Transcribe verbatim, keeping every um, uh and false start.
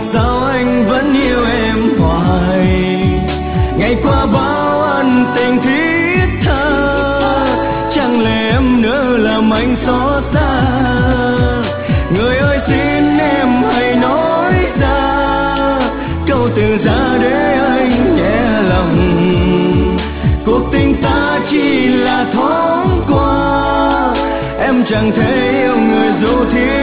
sao anh vẫn yêu em hoài. Ngày qua bao ân tình thiết tha, chẳng lẽ em nỡ làm anh xót xa. Người ơi xin em hãy nói ra câu từ ra để anh nhẹ lòng. Cuộc tình ta chỉ là thoáng qua, em chẳng thể yêu người dù thiên